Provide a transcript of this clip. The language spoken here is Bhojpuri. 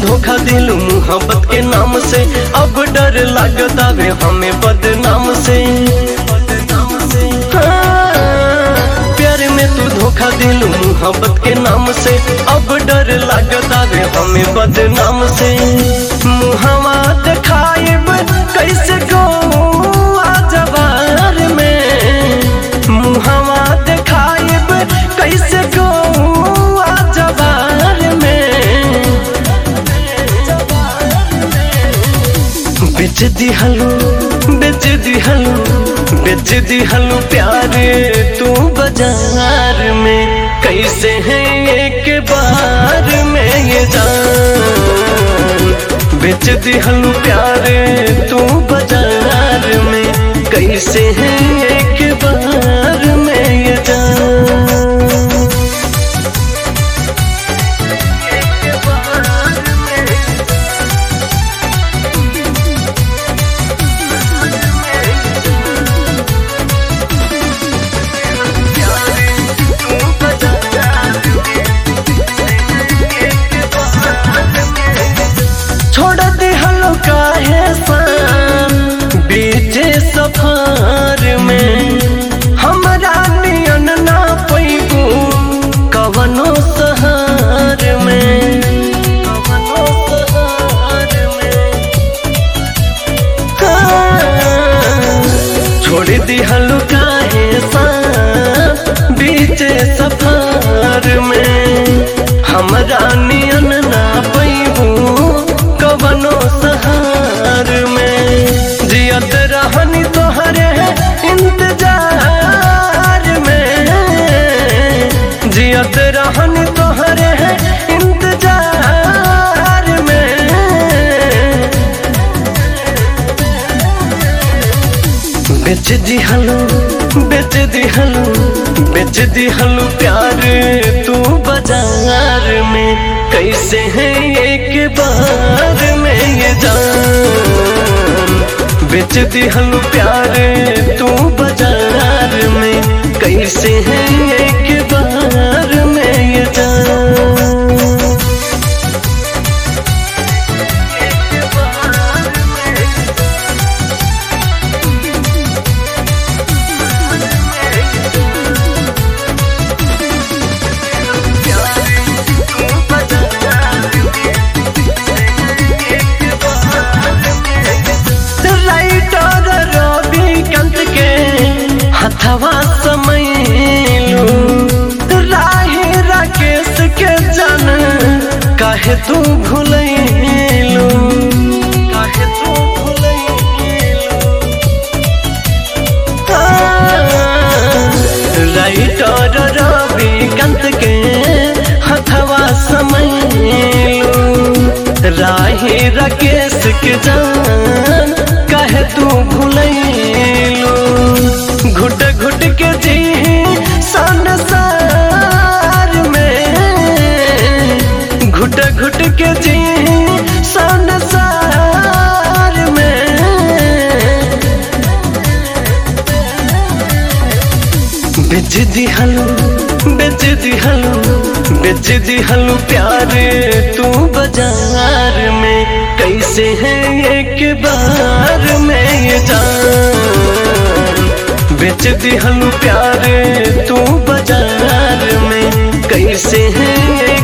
धोखा दिलू मोहब्बत के नाम से, अब डर लगता वे हमें बदनाम से। प्यार में तू धोखा दिलू मोहब्बत के नाम से, अब डर लगता वे हमें बदनाम से। मुहवा दिखाइब कैसे गो आजबार में, मुहवा दिखाइब कैसे गो आजबार में। बेच दिहलू बेच दिहलू बेच दिहलू प्यार तू बाजार में, कैसे है एक बार में ये जान। बेच दिहलू प्यार तू बाजार में, कैसे है एक बार में ये जान। बीचे सफर में हमरा नियन ना पैबू कवनो सहार में, कवनो सहार में। छोड़ दिहलू काहे साथ बीचे सफर में, हमरा नियन ना पैबू कवनो सहार में। जियत रहनी तोहरे इंतजार में, जियत रहनी तोहरे इंतजार में। बेच दिहलू बेच दिहलू बेच दिहलू प्यार तू बाजार में, कैसे है एक बार में ये जान। बेच दिहलू प्यार तू बाजार में, कैसे है एक बार में ये जान। हथवा समैलू राही राकेश के जान, काहे तू भूलैलू, काहे तू भूलैलू। राइटर रविकांत के हथवा समैलू राही राकेश के जान, काहे तू भूलैलू। घुट घुट के जी संसार में, घुट घुट के जी संसार में। बेच दिहलू बेच दिहलू बेच दिहलू प्यार तू बाजार में, कैसे है एक बार में ये जान। बेच दिहलू प्यार तू बाजार में, कैसे है